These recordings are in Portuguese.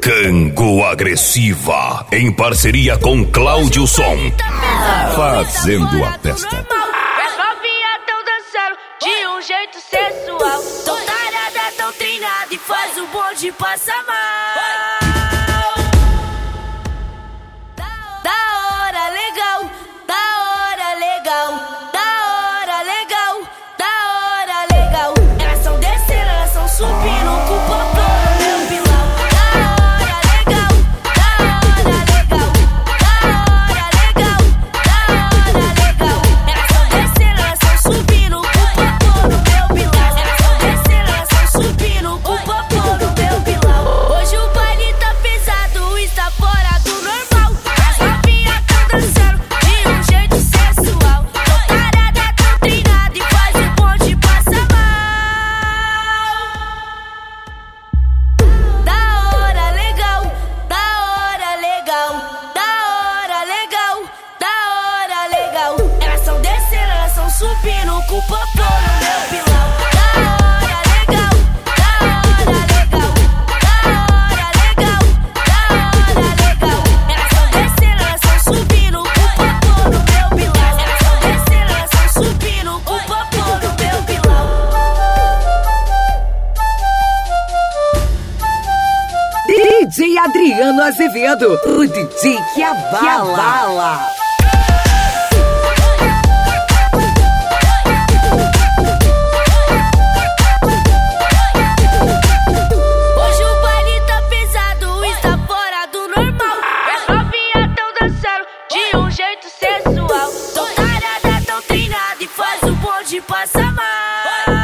Cango Agressiva, em parceria com Cláudio Som, fazendo a festa. As novinhas tão dançando de um jeito sensual, tão tarada, tão treinada e faz o bonde passar mal. Da hora legal, da hora legal, da hora legal, da hora legal. Elas são descendo, elas são subindo com o popô no meu pilão. Subindo com o popô no meu pilão. Da hora legal, da hora legal, da hora legal, da hora legal. Elas são descendo, elas são subindo com o popô no meu pilão. Elas são descendo, elas são subindo com o popô no meu pilão. DJ Adriano Azevedo, o DJ que abala. Passa mal.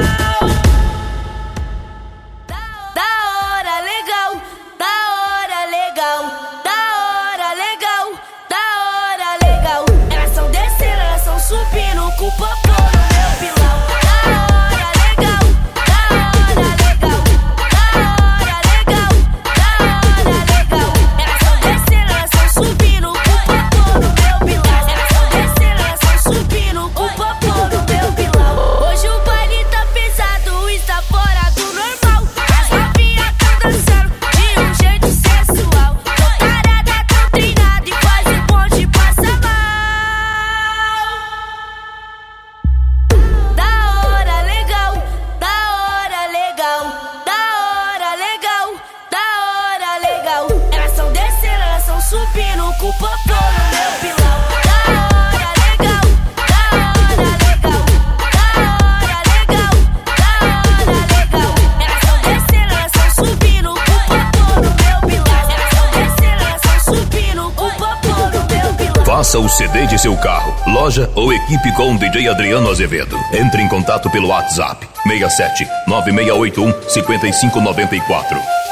Da hora legal, da hora legal, da hora legal, da hora legal. Elas são descendo, elas são subindo com o popô no meu pilão. Da hora legal, da hora legal, da hora legal, da hora legal. Elas são descendo, elas são subindo com o popô no meu pilão. Elas são descendo, elas são subindo com o popô no meu pilão. Hoje o baile tá pesado, está fora do normal. As novinhas tão dançando de um jeito sensual, tão tarada, tão treinada e faz o bonde passar mal. Da hora legal, da hora legal, da hora legal, da hora legal. Elas são descendo, elas são subindo com o popô no meu pilão. Da hora legal, da hora legal, da hora legal, da hora legal. Elas são descendo, elas são subindo com o popô no meu pilão. Elas são descendo, elas são subindo com o popô no meu pilão. Faça o CD de seu carro, loja ou equipe com DJ Adriano Azevedo. Entre em contato pelo WhatsApp 67 9681 5594.